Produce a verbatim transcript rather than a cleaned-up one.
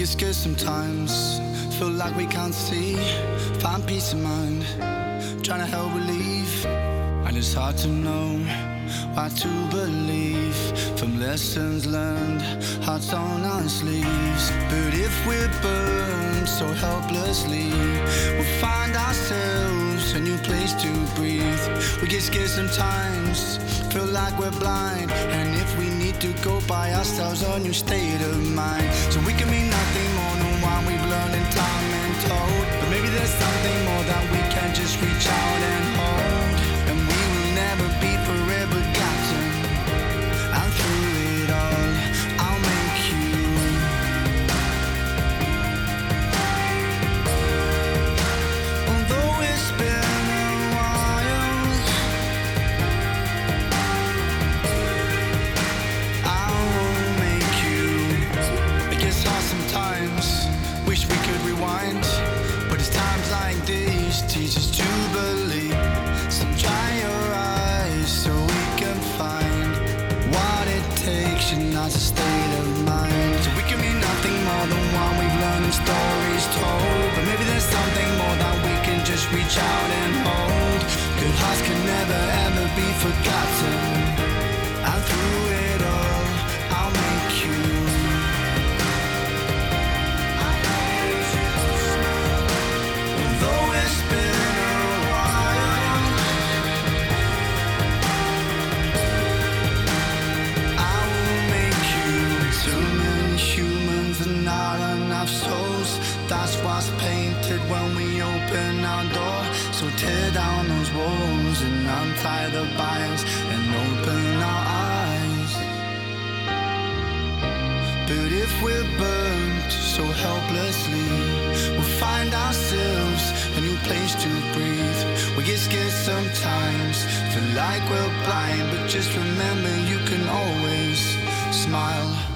get scared sometimes, feel like we can't see. Find peace of mind, trying to help relieve. And it's hard to know what to believe. From lessons learned, hearts on our sleeves. But if we're burned so helplessly, we'll find ourselves a new place to breathe. We get scared sometimes, feel like we're blind. And if we need to go by ourselves, a new state of mind. So we can be nothing more than what we've learned in time and told. But maybe there's something more that we can just reach out and hold. And we will never be forever gotten. And through it all, I'll make you. Although it's been a while, I will make you. It gets hard sometimes, wish we could rewind. But it's times like these teach us to believe. So dry your eyes so we can find what it takes and not a state of mind. So we can be nothing more than what we've learned in stories told. But maybe there's something more that we can just reach out and hold. Good hearts can never ever be forgotten. And through it all, I'll make you. Although it's been a while, I will make you. Too many humans and not enough souls. That's what's painted when we open our door. So tear down those walls and untie the binds and open our eyes. But if we're burnt so helplessly, we'll find ourselves a new place to breathe. We get scared sometimes, feel like we're blind. But just remember, you can always smile.